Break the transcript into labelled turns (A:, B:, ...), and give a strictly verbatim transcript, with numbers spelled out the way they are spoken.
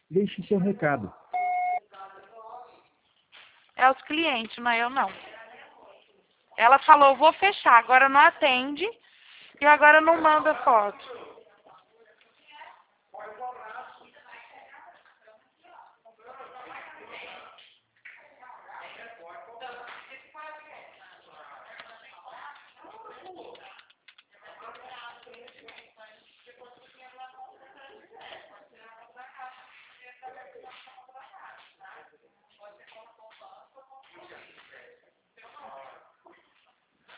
A: Deixe seu recado.
B: É os clientes, não é eu não. Ela falou, vou fechar, agora não atende e agora não manda foto.